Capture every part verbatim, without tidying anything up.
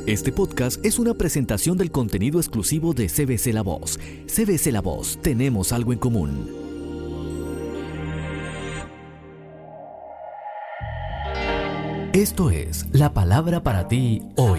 Este podcast es una presentación del contenido exclusivo de C B C La Voz. C B C La Voz, tenemos algo en común. Esto es la palabra para ti hoy.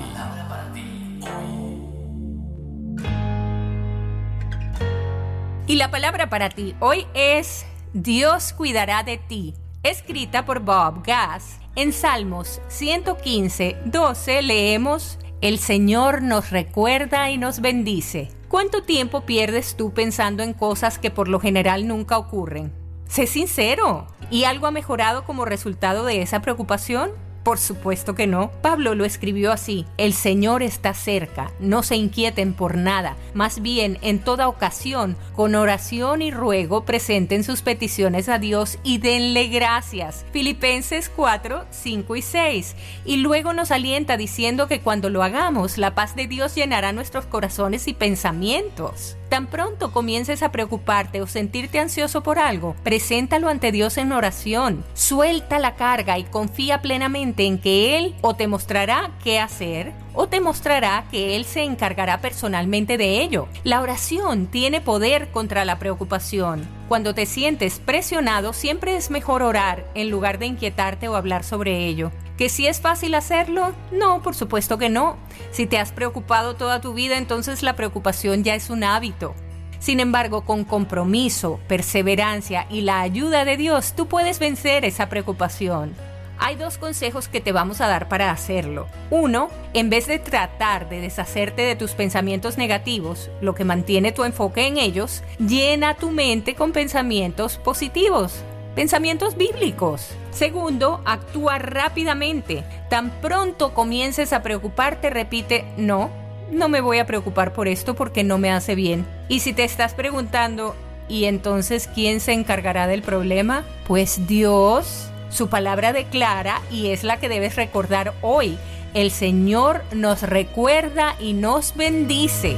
Y la palabra para ti hoy es Dios cuidará de ti, escrita por Bob Gass. En Salmos ciento quince, doce leemos: El Señor nos recuerda y nos bendice. ¿Cuánto tiempo pierdes tú pensando en cosas que por lo general nunca ocurren? Sé sincero. ¿Y algo ha mejorado como resultado de esa preocupación? Por supuesto que no. Pablo lo escribió así: El Señor está cerca, no se inquieten por nada, más bien en toda ocasión, con oración y ruego, presenten sus peticiones a Dios y denle gracias. Filipenses cuatro, cinco y seis. Y luego nos alienta diciendo que cuando lo hagamos, la paz de Dios llenará nuestros corazones y pensamientos. Tan pronto comiences a preocuparte o sentirte ansioso por algo, preséntalo ante Dios en oración. Suelta la carga y confía plenamente en que Él o te mostrará qué hacer o te mostrará que Él se encargará personalmente de ello. La oración tiene poder contra la preocupación. Cuando te sientes presionado, siempre es mejor orar en lugar de inquietarte o hablar sobre ello. ¿Que si es fácil hacerlo? No, por supuesto que no. Si te has preocupado toda tu vida, entonces la preocupación ya es un hábito. Sin embargo, con compromiso, perseverancia y la ayuda de Dios, tú puedes vencer esa preocupación. Hay dos consejos que te vamos a dar para hacerlo. Uno, en vez de tratar de deshacerte de tus pensamientos negativos, lo que mantiene tu enfoque en ellos, llena tu mente con pensamientos positivos. Pensamientos bíblicos. Segundo, actúa rápidamente. Tan pronto comiences a preocuparte, repite: no, no me voy a preocupar por esto porque no me hace bien. Y si te estás preguntando, ¿y entonces quién se encargará del problema? Pues Dios. Su palabra declara, y es la que debes recordar hoy: el Señor nos recuerda y nos bendice.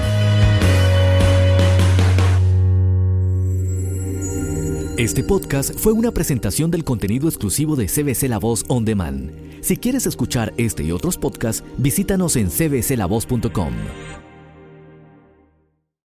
Este podcast fue una presentación del contenido exclusivo de C B C La Voz On Demand. Si quieres escuchar este y otros podcasts, visítanos en c b c la voz punto com.